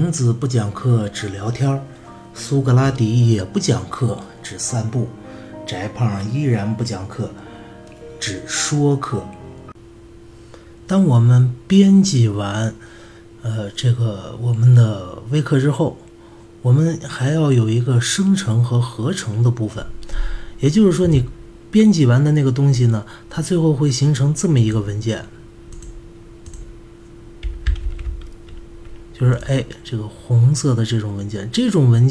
孔子不讲课只聊天，苏格拉底也不讲课只散步，翟胖依然不讲课只说课。当我们编辑完我们的微课之后，我们还要有一个生成和合成的部分。也就是说，你编辑完的那个东西呢，它最后会形成这么一个文件，就是这个红色的这种文件。这种文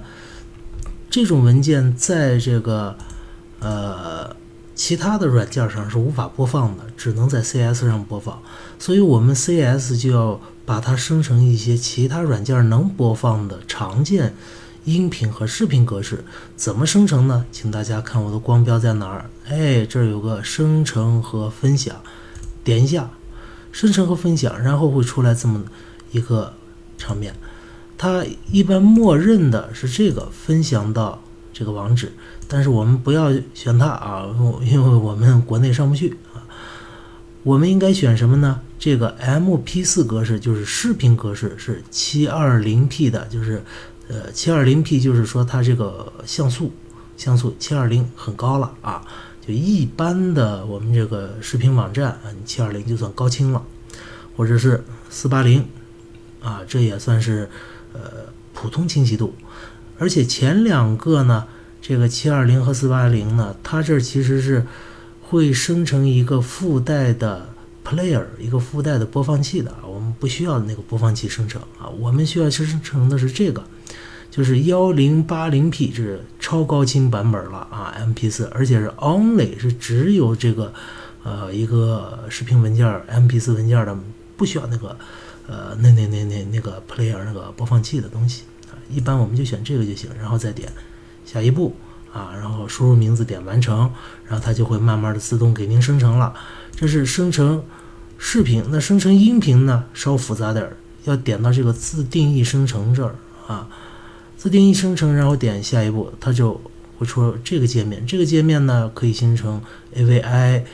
件在这个其他的软件上是无法播放的，只能在 CS 上播放。所以我们 CS 就要把它生成一些其他软件能播放的常见音频和视频格式。怎么生成呢？请大家看我的光标在哪儿。这儿有个生成和分享，点一下生成和分享，然后会出来这么一个场面。它一般默认的是这个分享到这个网址，但是我们不要选它啊，因为我们国内上不去啊。我们应该选什么呢？这个 MP4 格式就是视频格式，是 720P 的，就是720P 就是说它这个像素720很高了啊，就一般的我们这个视频网站啊，你720就算高清了，或者是480啊，这也算是普通清晰度。而且前两个呢，这个720和480呢，它这其实是会生成一个附带的 player， 一个附带的播放器的，我们不需要那个播放器生成啊，我们需要生成的是这个，就是 1080P， 这是超高清版本了啊 MP4， 而且是 only 是只有这个一个视频文件 MP4 文件的，不需要那个那个 player 那个播放器的东西啊，一般我们就选这个就行，然后再点下一步啊，然后输入名字点完成，然后它就会慢慢的自动给您生成了。这是生成视频。那生成音频呢稍复杂点，要点到这个自定义生成这儿啊，自定义生成，然后点下一步，它就会出这个界面。这个界面呢可以形成 AVI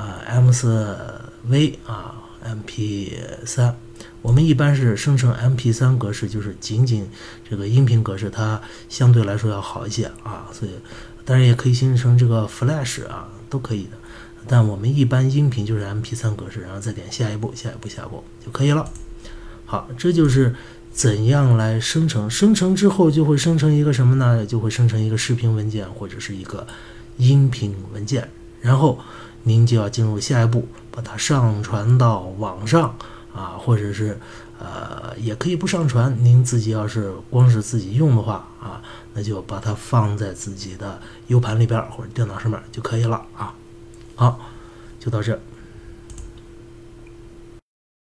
M4V MP3。我们一般是生成 MP3 格式，就是仅这个音频格式，它相对来说要好一些啊，所以当然也可以形成这个 Flash 啊，都可以的。但我们一般音频就是 MP3 格式，然后再点下一步就可以了。好，这就是怎样来生成。生成之后就会生成一个什么呢？就会生成一个视频文件或者是一个音频文件，然后您就要进入下一步，把它上传到网上啊，或者是也可以不上传，您自己要是光是自己用的话啊，那就把它放在自己的 U 盘里边或者电脑上面就可以了啊。好，就到这。